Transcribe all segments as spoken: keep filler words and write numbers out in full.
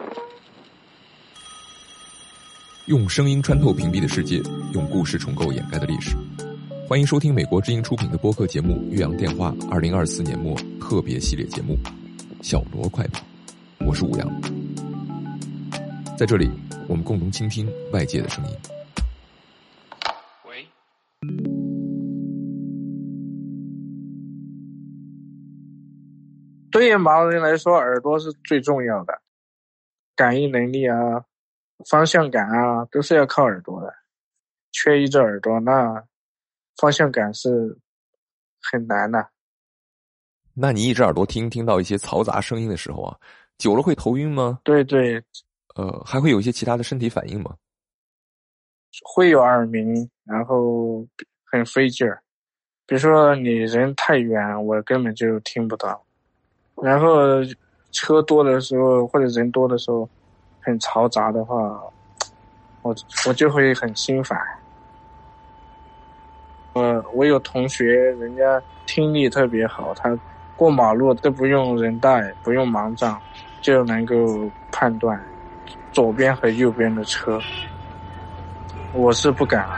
用声音穿透屏蔽的世界，用故事重构掩盖的历史。欢迎收听美国之音出品的播客节目《岳阳电话》二零二四年末特别系列节目《小罗快跑》，我是吴阳。在这里，我们共同倾听外界的声音。 喂， 对于盲人来说，耳朵是最重要的，感应能力啊、方向感啊，都是要靠耳朵的。缺一只耳朵，那方向感是很难的。 那你一只耳朵听听到一些嘈杂声音的时候啊，久了会头晕吗？ 对对， 呃，还会有一些其他的身体反应吗？ 会有耳鸣，然后很费劲儿。比如说你人太远，我根本就听不到。然后车多的时候或者人多的时候，很嘈杂的话，我我就会很心烦。我我有同学，人家听力特别好，他过马路都不用人带，不用盲杖，就能够判断左边和右边的车。我是不敢。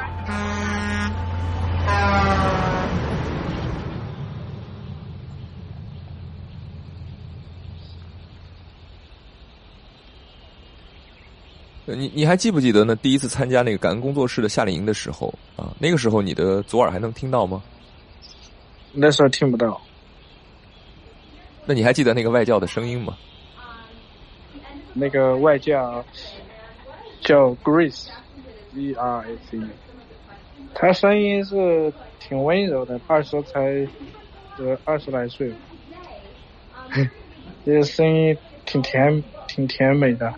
你你还记不记得呢？第一次参加那个感恩工作室的夏令营的时候啊，那个时候你的左耳还能听到吗？ 那时候听不到。 那你还记得那个外教的声音吗？ 那个外教叫 Grace，G R A C E， 他声音是挺温柔的，二十才呃二十来岁，这个声音挺甜挺甜美的。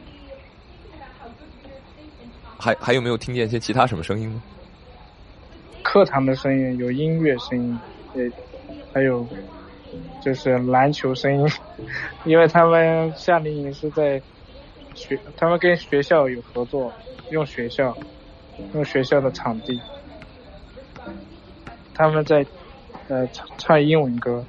还还有没有听见一些其他什么声音呢？ 课堂的声音，有音乐声音，也还有就是篮球声音，因为他们夏令营是在学，他们跟学校有合作，用学校用学校的场地，他们在呃唱唱英文歌。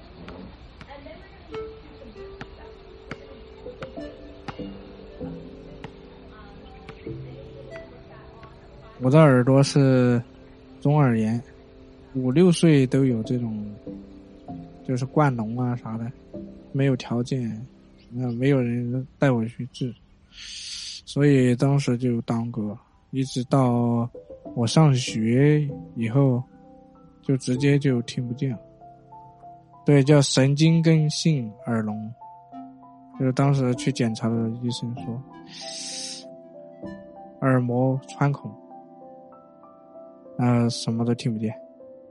我的耳朵是中耳炎，五六岁都有这种，就是灌脓啊啥的，没有条件，呃，没有人带我去治，所以当时就耽搁，一直到我上学以后，就直接就听不见。对，叫神经根性耳聋，就是当时去检查的医生说，耳膜穿孔。呃，什么都听不见。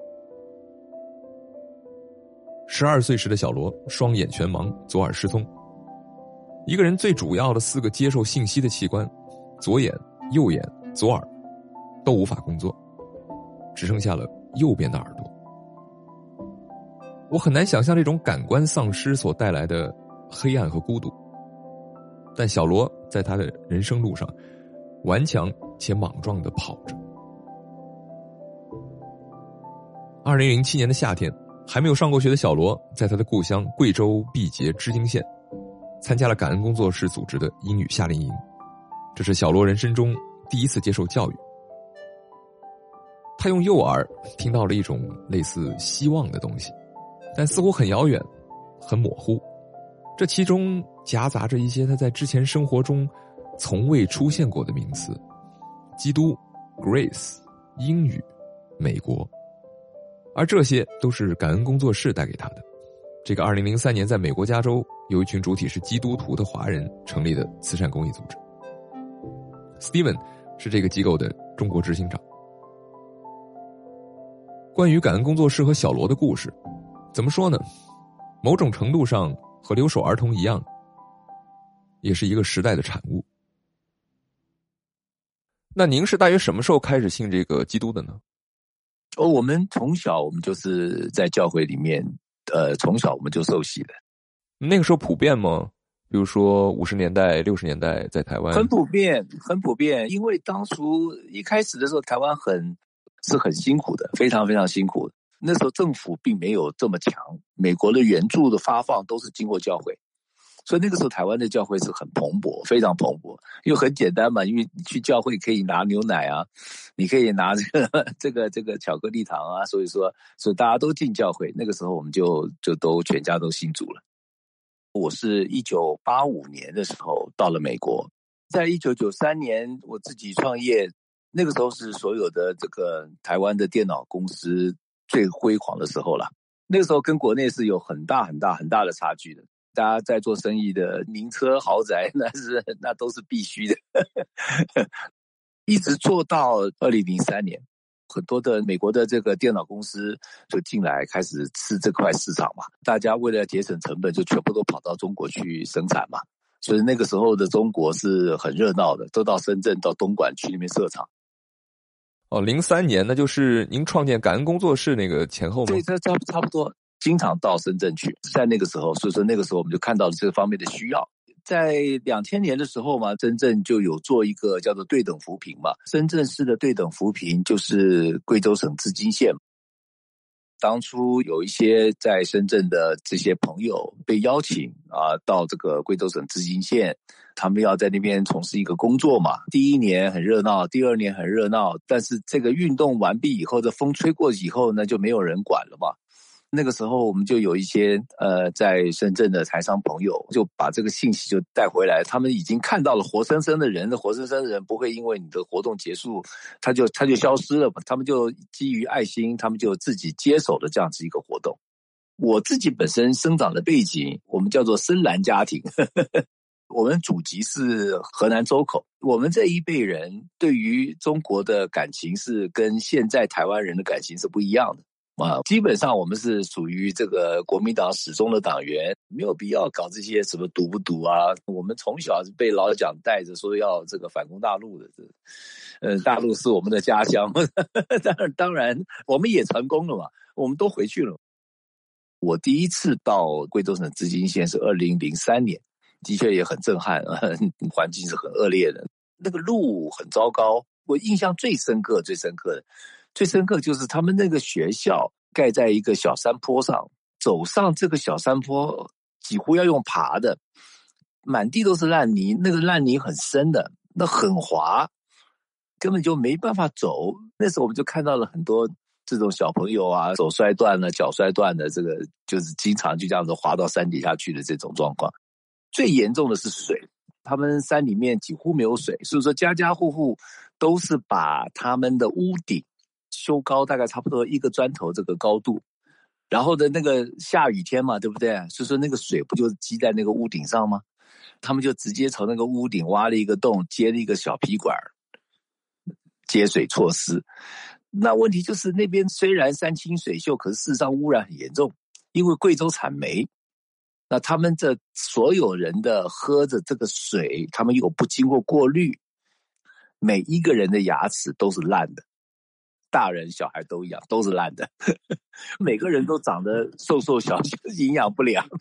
十二岁时的小罗双眼全盲，左耳失聪。一个人最主要的四个接受信息的器官，左眼、右眼、左耳，都无法工作，只剩下了右边的耳朵。我很难想象这种感官丧失所带来的黑暗和孤独，但小罗在他的人生路上，顽强且莽撞地跑着。二零零七年的夏天，还没有上过学的小罗，在他的故乡贵州毕节织金县，参加了感恩工作室组织的英语夏令营。这是小罗人生中第一次接受教育。他用右耳听到了一种类似希望的东西，但似乎很遥远，很模糊。这其中夹杂着一些他在之前生活中从未出现过的名词：基督、Grace、英语、美国。而这些都是感恩工作室带给他的。这个二零零三年在美国加州有一群主体是基督徒的华人成立的慈善公益组织。 Steven 是这个机构的中国执行长。关于感恩工作室和小罗的故事，怎么说呢？某种程度上和留守儿童一样，也是一个时代的产物。那您是大约什么时候开始信这个基督的呢？ 哦，我们从小我们就是在教会里面，呃，从小我们就受洗的。 那个时候普遍吗？比如说五十年代、六十年代在台湾？ 很普遍，很普遍。因为当初一开始的时候，台湾很是很辛苦的，非常非常辛苦。那时候政府并没有这么强，美国的援助的发放都是经过教会。 所以那个时候台湾的教会是很蓬勃，非常蓬勃，因为很简单嘛，因为你去教会可以拿牛奶啊，你可以拿这个这个这个巧克力糖啊，所以说所以大家都进教会。那个时候我们就就都全家都信主了。我是一九八五年的时候到了美国，在一九九三年我自己创业，那个时候是所有的这个台湾的电脑公司最辉煌的时候了。那个时候跟国内是有很大很大很大的差距的。大家在做生意的名车豪宅，那是那都是必须的。一直做到二零零三年，很多的美国的这个电脑公司就进来开始吃这块市场嘛。大家为了节省成本，就全部都跑到中国去生产嘛。所以那个时候的中国是很热闹的，都到深圳到东莞去那边设厂。 哦，零三年那就是您创建感恩工作室那个前后吗？ 对，这差差不多。经常到深圳去，在那个时候，所以说那个时候我们就看到了这方面的需要。在两千年的时候嘛，深圳就有做一个叫做对等扶贫嘛。深圳市的对等扶贫就是贵州省织金县。当初有一些在深圳的这些朋友被邀请啊，到这个贵州省织金县，他们要在那边从事一个工作嘛。第一年很热闹，第二年很热闹，但是这个运动完毕以后，这风吹过以后呢，就没有人管了嘛。那个时候我们就有一些呃在深圳的台商朋友就把这个信息就带回来，他们已经看到了活生生的人，的活生生的人不会因为你的活动结束他就他就消失了，他们就基于爱心，他们就自己接手了这样子一个活动。我自己本身生长的背景我们叫做深蓝家庭，呵呵呵，我们祖籍是河南周口，我们这一辈人对于中国的感情是跟现在台湾人的感情是不一样的啊，基本上我们是属于这个国民党始终的党员，没有必要搞这些什么赌不赌啊。我们从小是被老蒋带着说要这个反攻大陆的，呃，大陆是我们的家乡，当然当然我们也成功了嘛，我们都回去了。我第一次到贵州省织金县是二零零三年，的确也很震撼，环境是很恶劣的，那个路很糟糕。我印象最深刻最深刻的最深刻就是他们那个学校盖在一个小山坡上，走上这个小山坡几乎要用爬的，满地都是烂泥，那个烂泥很深的，那很滑，根本就没办法走。那时候我们就看到了很多这种小朋友啊，手摔断了脚摔断了，这个就是经常就这样子滑到山底下去的这种状况。最严重的是水，他们山里面几乎没有水，所以说家家户户都是把他们的屋顶修高大概差不多一个砖头这个高度，然后的那个下雨天嘛，对不对？所以说那个水不就积在那个屋顶上吗？他们就直接从那个屋顶挖了一个洞，接了一个小皮管接水措施。那问题就是那边虽然山清水秀，可是事实上污染很严重，因为贵州产煤，那他们这所有人的喝着这个水，他们又不经过过滤，每一个人的牙齿都是烂的，大人小孩都一样，都是烂的，每个人都长得瘦瘦小小，营养不良。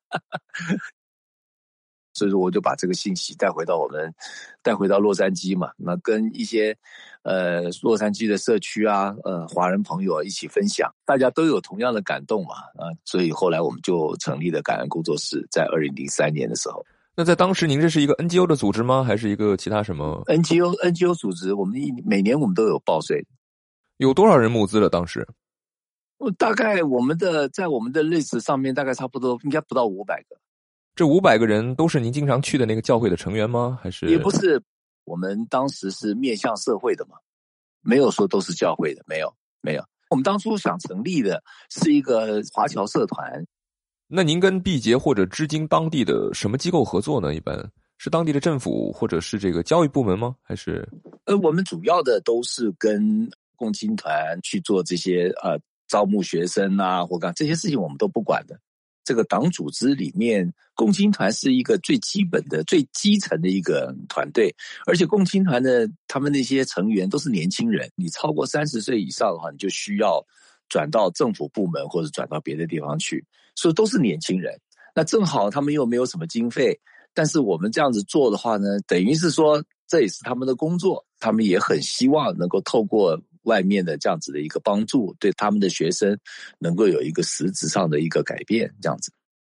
所以说我就把这个信息带回到我们带回到洛杉矶嘛，那跟一些呃洛杉矶的社区啊呃华人朋友一起分享，大家都有同样的感动嘛啊，所以后来我们就成立了感恩工作室，在二零零三年的时候。 那在当时您这是一个 N G O 的组织吗？还是一个其他什么 N G O N G O 组织？我们每年我们都有报税。 有多少人募资了当时？ 大概我们的在我们的 list 上面大概差不多应该不到五百个。 这五百个人都是您经常去的那个教会的成员吗？还是也不是，我们当时是面向社会的嘛，没有说都是教会的，没有没有。我们当初想成立的是一个华侨社团。 那您跟毕节或者织金当地的什么机构合作呢？一般是当地的政府或者是这个教育部门吗？还是呃，我们主要的都是跟共青团去做这些呃招募学生啊，或干这些事情我们都不管的。这个党组织里面，共青团是一个最基本的、最基层的一个团队，而且共青团的他们那些成员都是年轻人，你超过三十岁以上的话，你就需要转到政府部门或者转到别的地方去，所以都是年轻人。那正好他们又没有什么经费，但是我们这样子做的话呢，等于是说这也是他们的工作，他们也很希望能够透过外面的这样子的一个帮助，对他们的学生能够有一个实质上的一个改变，这样子。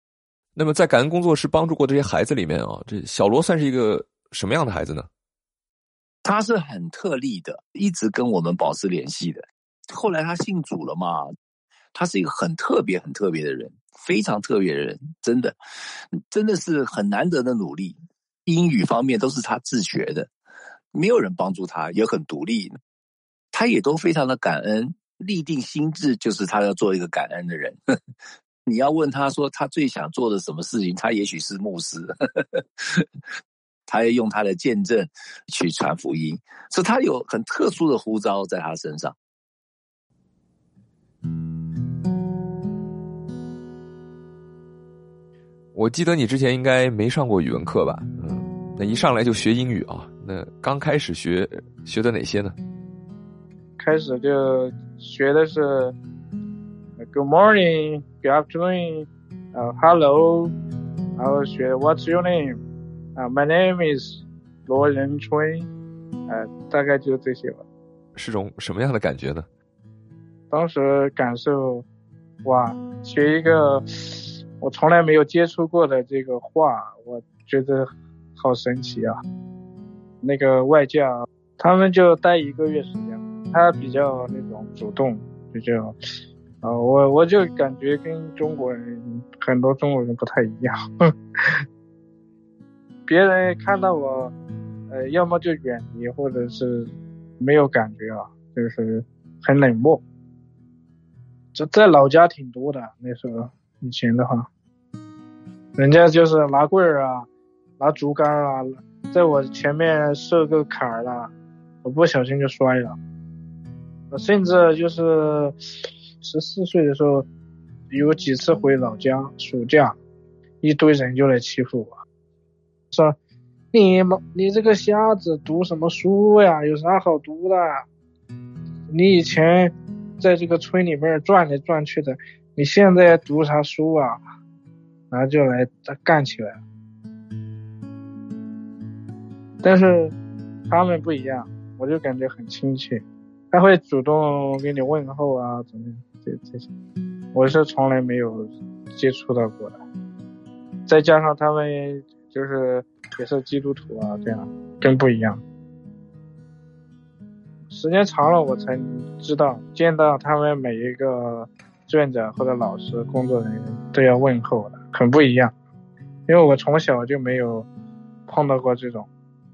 那么在感恩工作室帮助过这些孩子里面啊，这小罗算是一个什么样的孩子呢？ 他是很特例的，一直跟我们保持联系的。后来他信主了嘛，他是一个很特别很特别的人，非常特别的人，真的真的是很难得的努力。英语方面都是他自学的，没有人帮助他，也很独立，他也都非常的感恩，立定心志就是他要做一个感恩的人。你要问他说他最想做的什么事情，他也许是牧师。他要用他的见证去传福音，所以他有很特殊的呼召在他身上。 我记得你之前应该没上过语文课吧？嗯，那一上来就学英语啊？那刚开始学学的哪些呢？ 开始就学的是 Good morning, Good afternoon, uh, Hello， 然后学 What's your name？Uh, my name is 罗仁春，呃，大概就这些吧。 是种什么样的感觉呢？ 当时感受，哇，学一个我从来没有接触过的这个话，我觉得好神奇啊！那个外教，他们就待一个月时间，他比较那种主动，比较，啊、呃，我我就感觉跟中国人很多中国人不太一样。别人看到我，呃，要么就远离，或者是没有感觉啊，就是很冷漠。这在老家挺多的，那时候以前的话，人家就是拿棍儿啊，拿竹竿啊，在我前面设个坎儿了，我不小心就摔了。甚至就是十四岁的时候，有几次回老家暑假，一堆人就来欺负我。说你你这个瞎子读什么书呀？有啥好读的？你以前在这个村里面转来转去的，你现在读啥书啊？然后就来干起来了。但是他们不一样，我就感觉很亲切，他会主动给你问候啊，怎么样？这这些我是从来没有接触到过的。再加上他们就是也是基督徒啊，这样更不一样。时间长了，我才知道，见到他们每一个志愿者或者老师、工作人员都要问候的，很不一样。因为我从小就没有碰到过这种。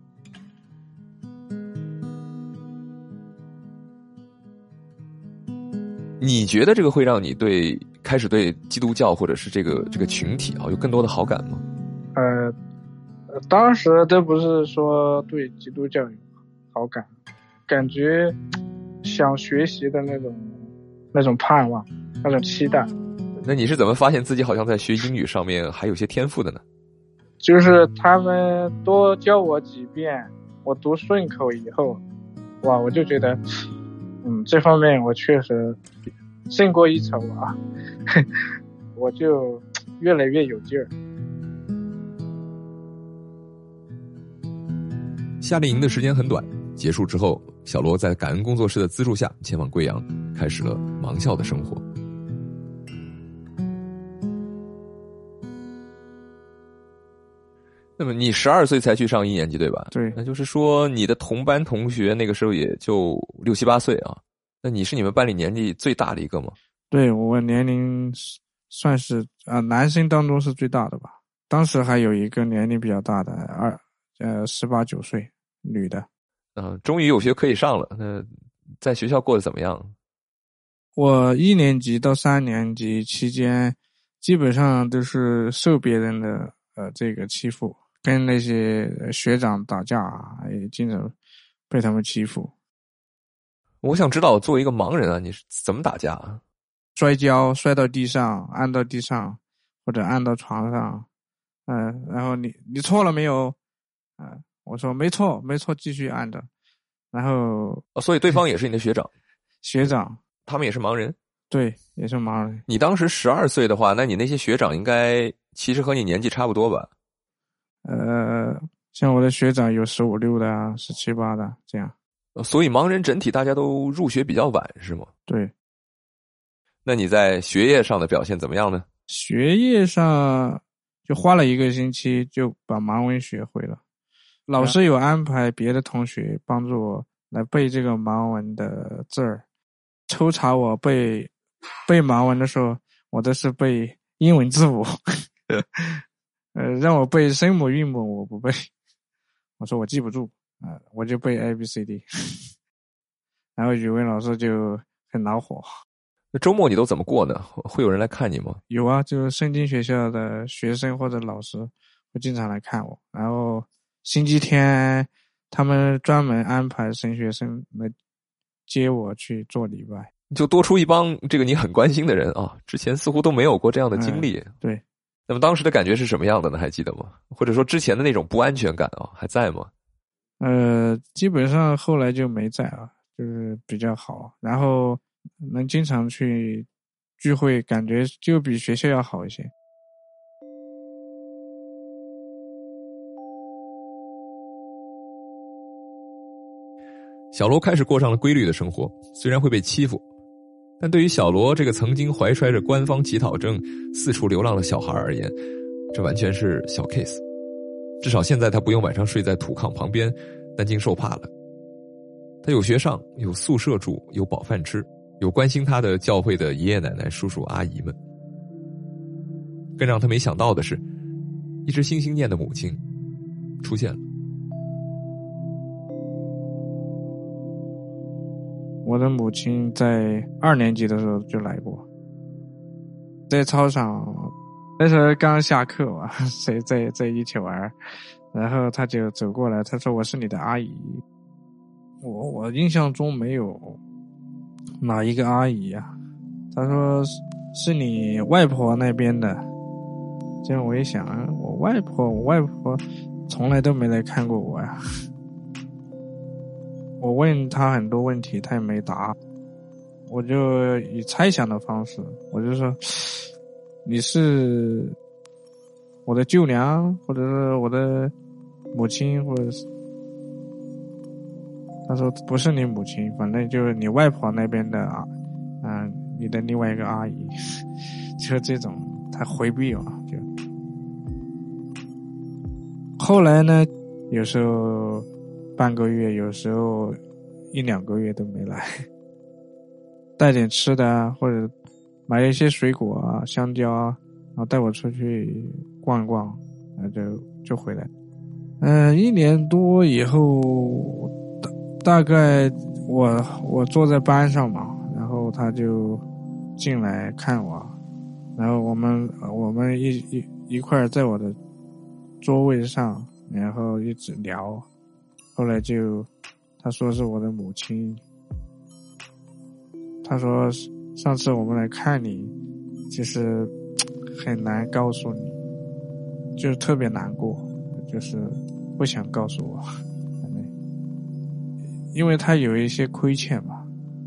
你觉得这个会让你对开始对基督教或者是这个这个群体啊有更多的好感吗？ 呃，当时都不是说对基督教有好感，感觉想学习的那种那种盼望，那种期待。 那你是怎么发现自己好像在学英语上面还有些天赋的呢？ 就是他们多教我几遍，我读顺口以后，哇，我就觉得，嗯，这方面我确实胜过一筹啊，我就越来越有劲儿。 夏令营的时间很短，结束之后，小罗在感恩工作室的资助下前往贵阳，开始了盲校的生活。那么你十二岁才去上一年级对吧？ 对， 那就是说你的同班同学那个时候也就六七八岁啊。那你是你们班里年纪最大的一个吗？ 对，我年龄算是呃男生当中是最大的吧。当时还有一个年龄比较大的二呃十八九岁女的。 嗯，终于有学可以上了。那在学校过得怎么样？ 我一年级到三年级期间，基本上都是受别人的呃这个欺负，跟那些学长打架啊，也经常被他们欺负。 我想知道，作为一个盲人啊，你是怎么打架啊？ 摔跤，摔到地上，按到地上，或者按到床上，嗯、呃，然后你你错了没有？啊、呃，我说没错，没错，继续按着。然后， 哦，所以对方也是你的学长， 学长， 他们也是盲人， 对，也是盲人。 你当时十二岁的话，那你那些学长应该其实和你年纪差不多吧？ 呃，像我的学长有十五六的啊，十七八的这样。 所以盲人整体大家都入学比较晚，是吗？ 对。 那你在学业上的表现怎么样呢？ 学业上就花了一个星期就把盲文学会了。老师有安排别的同学帮助我来背这个盲文的字儿，抽查我背背盲文的时候，我都是背英文字母，呃，让我背声母韵母我不背，我说我记不住啊、呃，我就背 A B C D， 然后语文老师就很恼火。 那周末你都怎么过呢？会有人来看你吗？ 有啊，就是圣经学校的学生或者老师会经常来看我，然后星期天他们专门安排神学生来接我去做礼拜， 就多出一帮这个你很关心的人啊，之前似乎都没有过这样的经历、 嗯、对。 那么当时的感觉是什么样的呢？还记得吗？或者说之前的那种不安全感啊，还在吗？ 呃，基本上后来就没在了，就是比较好，然后能经常去聚会，感觉就比学校要好一些。 小罗开始过上了规律的生活，虽然会被欺负，但对于小罗这个曾经怀揣着官方乞讨证四处流浪的小孩而言，这完全是小 case。 至少现在他不用晚上睡在土炕旁边担惊受怕了。他有学上，有宿舍住，有饱饭吃，有关心他的教会的爷爷奶奶叔叔阿姨们。更让他没想到的是，一直心心念的母亲出现了。 我的母亲在二年级的时候就来过，在操场，那时候刚下课嘛，谁在在一起玩，然后他就走过来，他说我是你的阿姨。我我印象中没有哪一个阿姨啊，他说是你外婆那边的。这样我一想，我外婆我外婆从来都没来看过我呀。我问他很多问题他也没答，我就以猜想的方式，我就说你是我的舅娘，或者是我的母亲，或者是他说不是你母亲，反正就是你外婆那边的啊，嗯，你的另外一个阿姨，就这种，他回避嘛，就后来呢，有时候半个月，有时候一两个月都没来，带点吃的啊，或者买一些水果啊，香蕉啊，然后带我出去逛一逛，然后就就回来。嗯、呃，一年多以后，大大概我我坐在班上嘛，然后他就进来看我，然后我们我们一一一块儿在我的座位上，然后一直聊。后来就他说是我的母亲，他说上次我们来看你，其实很难告诉你，就是特别难过，就是不想告诉我，因为他有一些亏欠吧。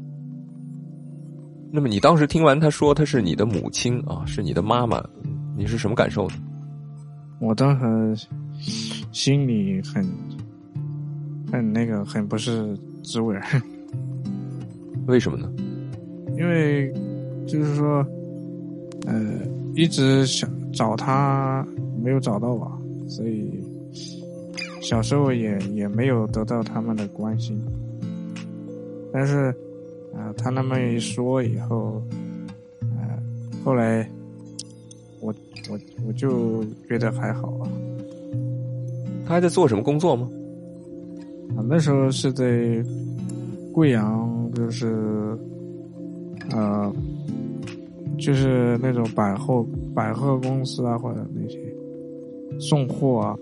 那么你当时听完他说他是你的母亲啊，是你的妈妈，你是什么感受呢？ 我当时心里很很那个，很不是滋味。 为什么呢？ 因为就是说呃一直想找他没有找到吧，所以小时候也也没有得到他们的关心。但是啊、呃，他那么一说以后，呃后来我我我就觉得还好啊。 他还在做什么工作吗？ 啊，那时候是在贵阳，就是呃，就是那种百货百货公司啊，或者那些送货啊。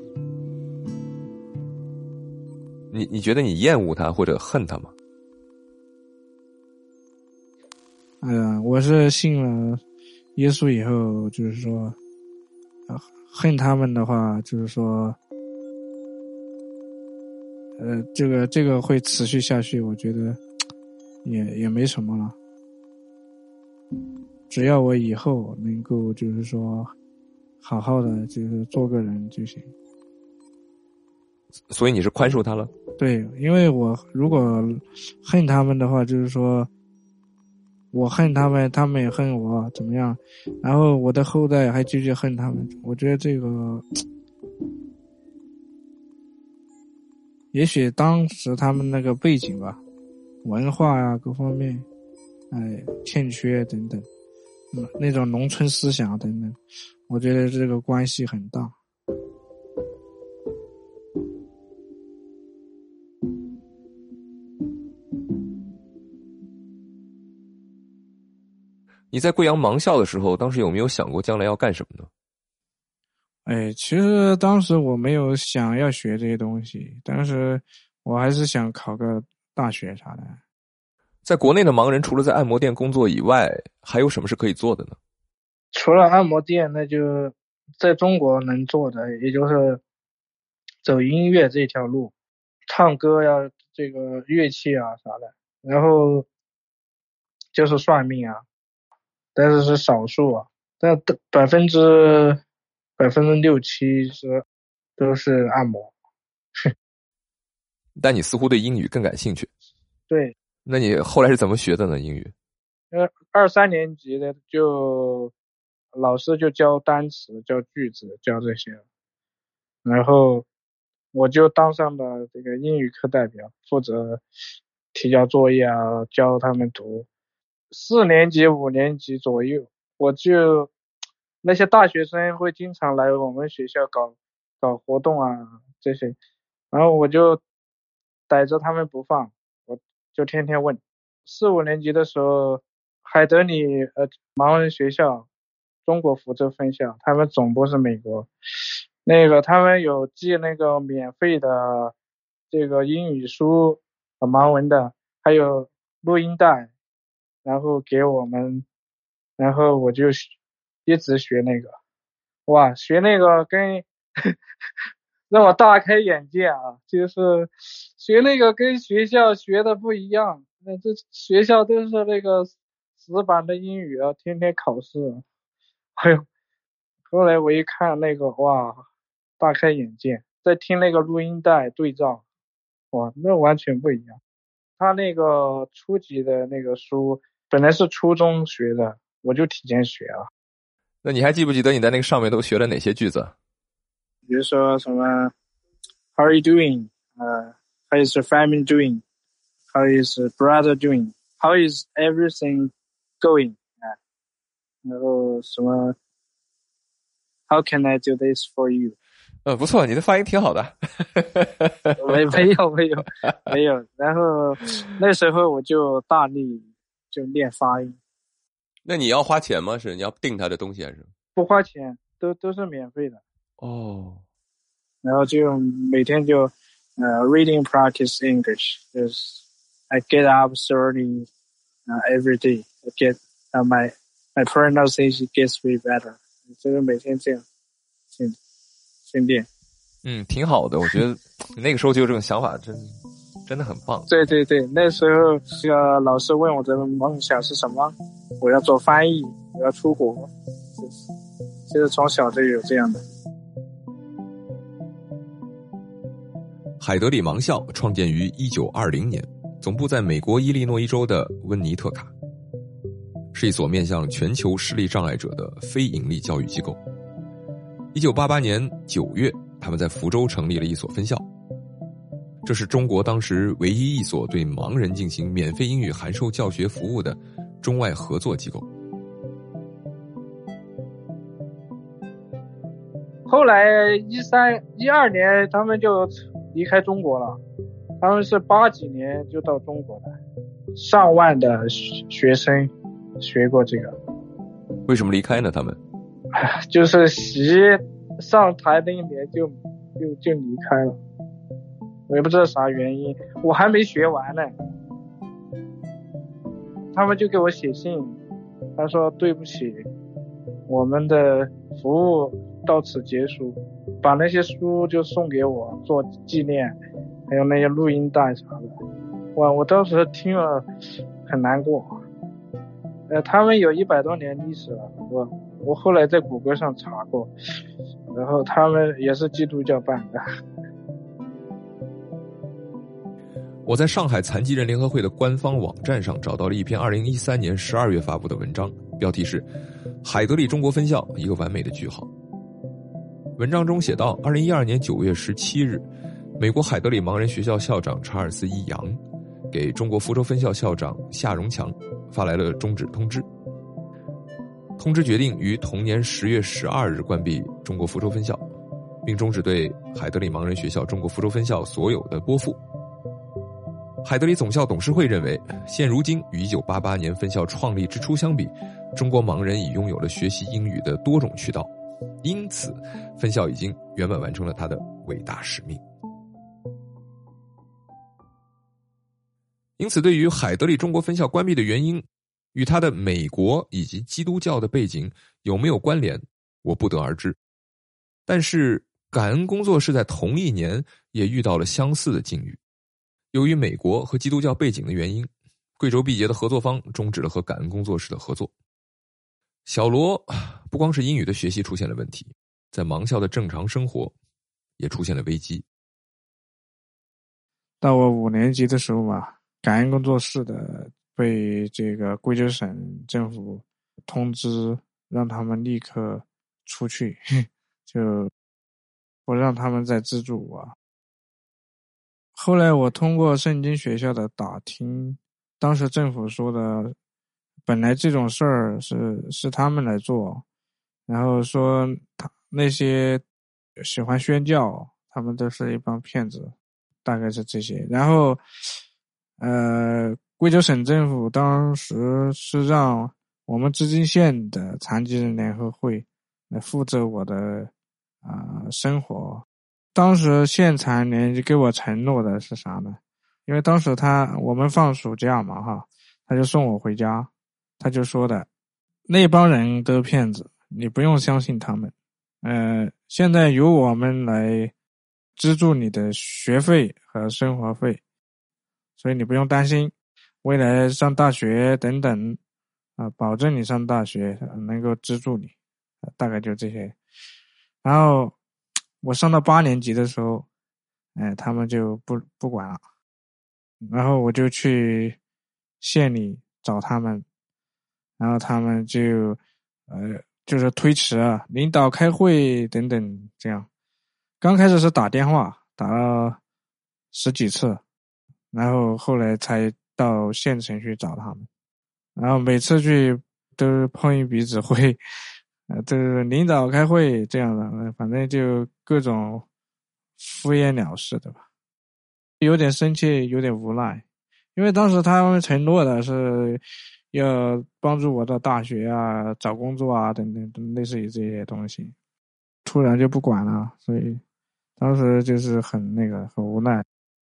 你你觉得你厌恶他或者恨他吗？ 嗯、呃，我是信了耶稣以后，就是说，呃，恨他们的话，就是说。呃，这个这个会持续下去，我觉得也也没什么了。只要我以后能够就是说好好的就是做个人就行。 所以你是宽恕他了？ 对，因为我如果恨他们的话，就是说我恨他们，他们也恨我，怎么样？然后我的后代还继续恨他们。我觉得这个，也许当时他们那个背景吧，文化啊各方面，哎，欠缺等等，嗯，那种农村思想等等，我觉得这个关系很大。 你在贵阳盲校的时候，当时有没有想过将来要干什么呢？ 哎，其实当时我没有想要学这些东西，但是我还是想考个大学啥的。 在国内的盲人除了在按摩店工作以外，还有什么是可以做的呢？ 除了按摩店，那就在中国能做的，也就是走音乐这条路，唱歌呀，这个乐器啊啥的，然后就是算命啊，但是是少数啊，但百分之百分之六七十都是按摩。 但你似乎对英语更感兴趣。 对， 那你后来是怎么学的呢？英语？ 呃，二三年级的就老师就教单词、教句子、教这些，然后我就当上了这个英语课代表，负责提交作业啊，教他们读。四年级、五年级左右，我就那些大学生会经常来我们学校搞搞活动啊这些，然后我就逮着他们不放，我就天天问。四五年级的时候，海德里呃盲人学校中国福州分校，他们总部是美国，那个他们有寄那个免费的这个英语书呃盲文的，还有录音带，然后给我们，然后我就一直学那个，哇，学那个跟让我大开眼界啊，就是学那个跟学校学的不一样，那这学校都是那个死板的英语啊，天天考试，哎呦，后来我一看那个，哇，大开眼界，再听那个录音带对照，哇，那完全不一样。他那个初级的那个书本来是初中学的，我就提前学了。 那你还记不记得你在那个上面都学了哪些句子？ 比如说什么 How are you doing? 呃、uh, How is your family doing? How is brother doing? How is everything going? 啊、uh, 然后什么 How can I do this for you? 呃，不错，你的发音挺好的。 没没有没有没有，然后那时候我就大力就练发音。 那你要花钱吗？是你要订他的东西还是？ 不花钱，都都是免费的。 哦。 然后就每天就呃、uh, reading practice English, just I get up early uh, every day. I get uh, my my pronunciation gets way better. 就是每天这样训训练。 嗯，挺好的，我觉得那个时候就有这种想法，真真的很棒。 对对对，那时候这个老师问我的梦想是什么，我要做翻译，我要出国，其实从小就有这样的。 海德里盲校创建于一九二零年，总部在美国伊利诺伊州的温尼特卡，是一所面向全球视力障碍者的非营利教育机构。一九八八年九月，他们在福州成立了一所分校，这是中国当时唯一一所对盲人进行免费英语函授教学服务的中外合作机构。 后来一三一二年他们就离开中国了，他们是八几年就到中国的，上万的学生学过这个。 为什么离开呢？他们就是习上台那一年就就就离开了，我也不知道啥原因，我还没学完呢。他们就给我写信，他说对不起，我们的服务到此结束，把那些书就送给我做纪念，还有那些录音带啥的。哇，我当时听了很难过。呃，他们有一百多年历史了，我我后来在谷歌上查过，然后他们也是基督教办的。 我在上海残疾人联合会的官方网站上找到了一篇二零一三年十二月发布的文章，标题是海德里中国分校一个完美的句号。文章中写道，二零一二年九月十七日，美国海德里盲人学校校长查尔斯一杨给中国福州分校校长夏荣强发来了终止通知。通知决定于同年十月十二日关闭中国福州分校，并终止对海德里盲人学校中国福州分校所有的拨付。海德里总校董事会认为，现如今与一九八八年分校创立之初相比，中国盲人已拥有了学习英语的多种渠道，因此分校已经圆满完成了它的伟大使命。因此，对于海德里中国分校关闭的原因与它的美国以及基督教的背景有没有关联，我不得而知。但是感恩工作室在同一年也遇到了相似的境遇。由于美国和基督教背景的原因，贵州毕节的合作方终止了和感恩工作室的合作。小罗不光是英语的学习出现了问题，在盲校的正常生活也出现了危机。 到我五年级的时候嘛，感恩工作室的被这个贵州省政府通知，让他们立刻出去，就不让他们再资助我。后来我通过圣经学校的打听，当时政府说的，本来这种事儿是是他们来做，然后说他那些喜欢宣教，他们都是一帮骗子，大概是这些。然后，呃，贵州省政府当时是让我们织金县的残疾人联合会来负责我的啊、呃、生活。当时县残联就给我承诺的是啥呢？因为当时他我们放暑假嘛哈，他就送我回家，他就说的，那帮人都骗子，你不用相信他们。呃，现在由我们来资助你的学费和生活费，所以你不用担心，未来上大学等等啊、呃，保证你上大学能够资助你，呃、大概就这些。然后我上到八年级的时候，哎，他们就不不管了，然后我就去县里找他们，然后他们就呃就是推迟啊，领导开会等等这样。刚开始是打电话，打了十几次，然后后来才到县城去找他们，然后每次去都碰一鼻子灰。呃，这个领导开会这样的，反正就各种敷衍了事的吧，有点生气，有点无奈，因为当时他们承诺的是要帮助我到大学啊、找工作啊等等，类似于这些东西，突然就不管了，所以当时就是很那个，很无奈。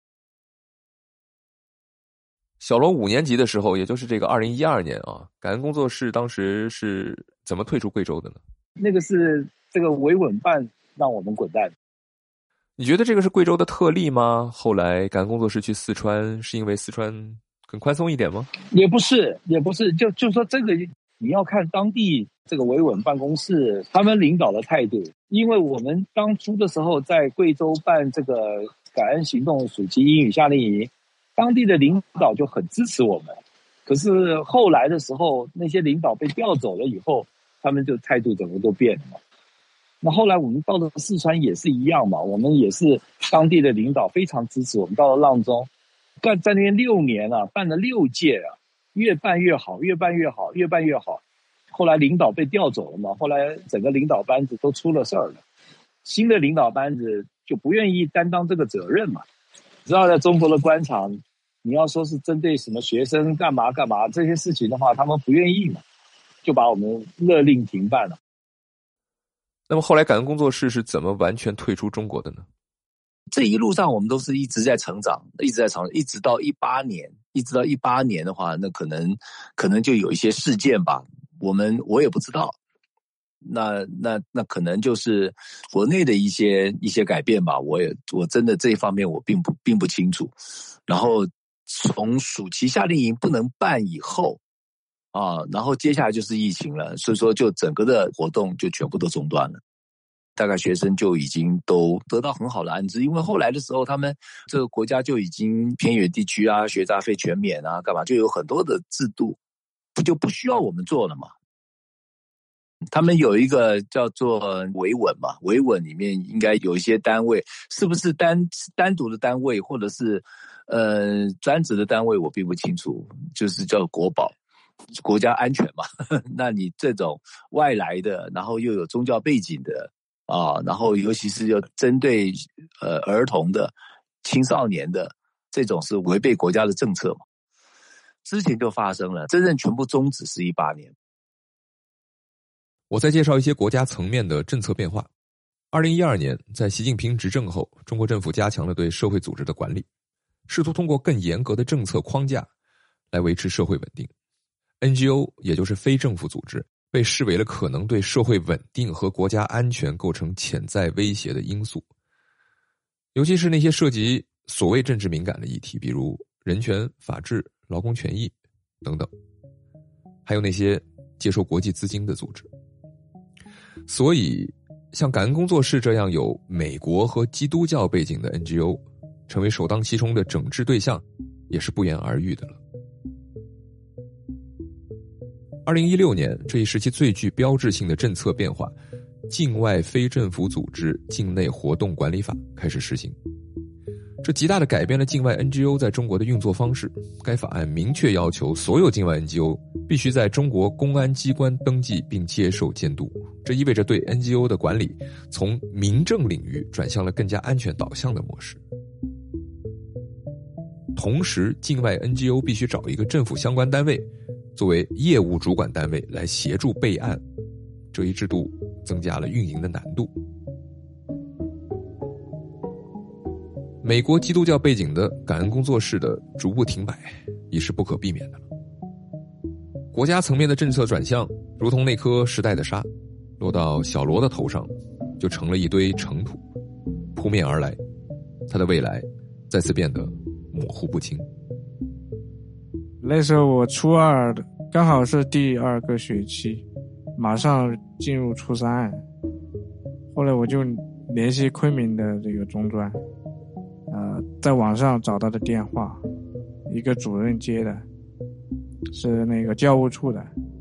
小罗五年级的时候，也就是这个二零一二年啊，感恩工作室当时是怎么退出贵州的呢？ 那个是这个维稳办让我们滚蛋。 你觉得这个是贵州的特例吗？后来感恩工作室去四川，是因为四川更宽松一点吗？ 也不是，也不是，就就说这个你要看当地这个维稳办公室他们领导的态度。因为我们当初的时候在贵州办这个感恩行动暑期英语夏令营，当地的领导就很支持我们。可是后来的时候，那些领导被调走了以后，他们就态度整个都变了嘛。那后来我们到了四川也是一样嘛，我们也是当地的领导非常支持我们。到了阆中，干在那边六年啊，办了六届啊，越办越好，越办越好，越办越好。后来领导被调走了嘛，后来整个领导班子都出了事儿了，新的领导班子就不愿意担当这个责任嘛。知道在中国的官场，你要说是针对什么学生干嘛干嘛这些事情的话，他们不愿意嘛，就把我们勒令停办了。 那么后来感恩工作室是怎么完全退出中国的呢？ 这一路上我们都是一直在成长，一直在成长，一直到一八年，一直到一八年的话，那可能可能就有一些事件吧，我们我也不知道。那那那可能就是国内的一些一些改变吧，我也我真的这一方面我并不并不清楚。然后从暑期夏令营不能办以后啊，然后接下来就是疫情了，所以说就整个的活动就全部都中断了。 大概学生就已经都得到很好的安置，因为后来的时候，他们这个国家就已经偏远地区啊，学杂费全免啊，干嘛就有很多的制度，不就不需要我们做了嘛。他们有一个叫做维稳嘛，维稳里面应该有一些单位，是不是单单独的单位，或者是呃专职的单位，我并不清楚，就是叫国保。国家安全嘛，那你这种外来的，然后又有宗教背景的啊，然后尤其是要针对呃儿童的、青少年的，这种是违背国家的政策嘛。之前就发生了，真正全部终止是一八年。 我再介绍一些国家层面的政策变化。二零一二年，在习近平执政后，中国政府加强了对社会组织的管理，试图通过更严格的政策框架来维持社会稳定。N G O 也就是非政府组织被视为了可能对社会稳定和国家安全构成潜在威胁的因素，尤其是那些涉及所谓政治敏感的议题，比如人权、法治、劳工权益等等，还有那些接受国际资金的组织。所以像感恩工作室这样有美国和基督教背景的 N G O 成为首当其冲的整治对象也是不言而喻的了。二零一六年，这一时期最具标志性的政策变化，境外非政府组织境内活动管理法开始实行。这极大地改变了境外 N G O 在中国的运作方式。该法案明确要求所有境外 N G O 必须在中国公安机关登记并接受监督，这意味着对 N G O 的管理从民政领域转向了更加安全导向的模式。同时，境外 N G O 必须找一个政府相关单位作为业务主管单位来协助备案，这一制度增加了运营的难度。美国基督教背景的感恩工作室的逐步停摆已是不可避免的了。国家层面的政策转向，如同那颗时代的沙，落到小罗的头上，就成了一堆尘土，扑面而来，他的未来再次变得模糊不清。 那时候我初二的，刚好是第二个学期，马上进入初三。后来我就联系昆明的这个中专，呃，在网上找到的电话，一个主任接的，是那个教务处的，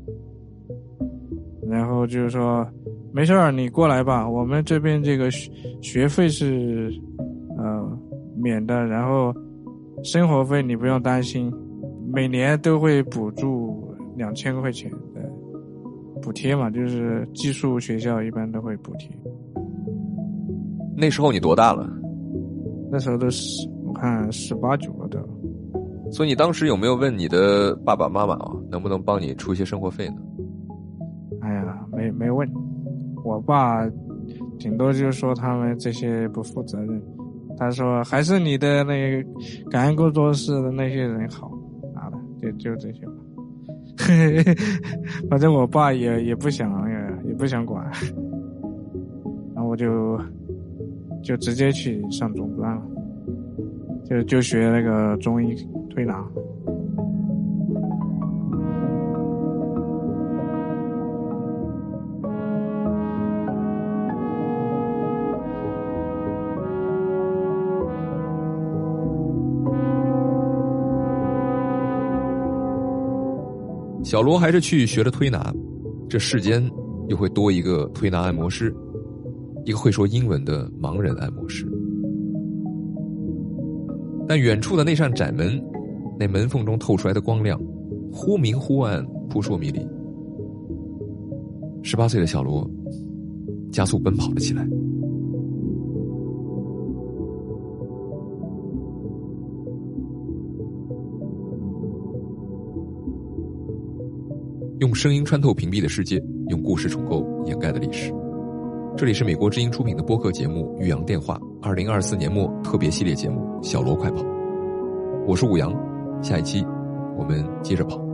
然后就是说没事儿，你过来吧，我们这边这个学费是呃免的，然后生活费你不用担心。每年都会补助两千块钱的补贴嘛，就是寄宿学校一般都会补贴。 那时候你多大了？ 那时候都是我看十八九了都。 所以你当时有没有问你的爸爸妈妈啊，能不能帮你出一些生活费呢？ 哎呀，没没问，我爸顶多就是说他们这些不负责任，他说还是你的那个感恩工作室的那些人好。就就这些吧，反正我爸也也不想也不想管，然后我就就直接去上中专了，就就学那个中医推拿。 小罗还是去学了推拿，这世间又会多一个推拿按摩师，一个会说英文的盲人按摩师。但远处的那扇窄门，那门缝中透出来的光亮，忽明忽暗，扑朔迷离。十八岁的小罗加速奔跑了起来。用声音穿透屏蔽的世界，用故事重构掩盖的历史。这里是美国之音出品的播客节目《岳阳电话》二零二四年末特别系列节目《小罗快跑》，我是武阳，下一期我们接着跑。